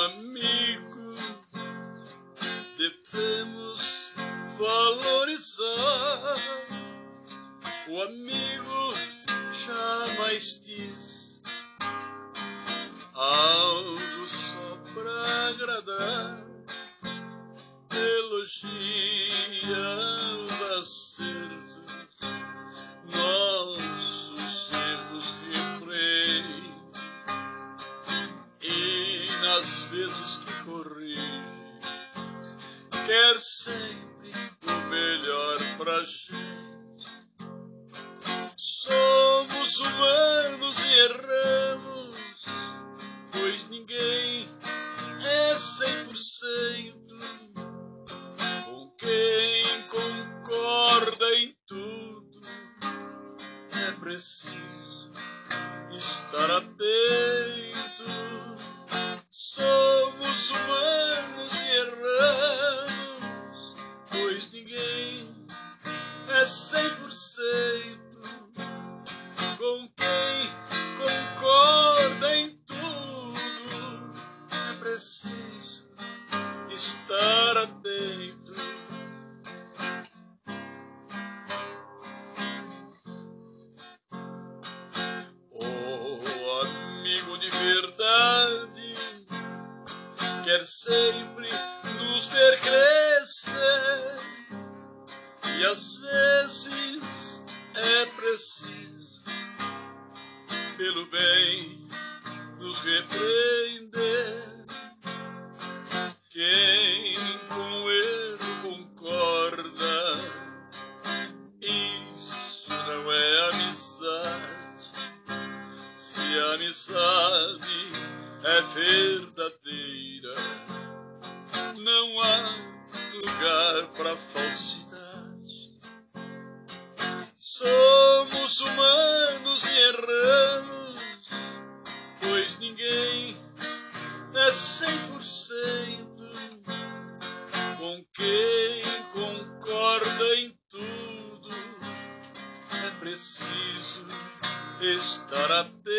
amigo devemos valorizar. O amigo jamais diz algo só pra agradar. Elogia os acertos, nossos erros repreende, e nas vezes que corrige, quer sempre o melhor pra gente. Somos humanos e erramos, pois ninguém é 100%. Com quem concorda em tudo, é preciso estar atento. Somos humanos e erramos, pois ninguém é 100%. Com quem concorda em tudo, é preciso estar atento. O amigo de verdade quer sempre nos ver crescer, e às vezes é preciso, pelo bem, nos repreender. Quem com o erro concorda, isso não é amizade. Se a amizade é verdadeira, não há lugar para falsidade. Somos humanos e erramos, pois ninguém é 100%. Com quem concorda em tudo, é preciso estar atento.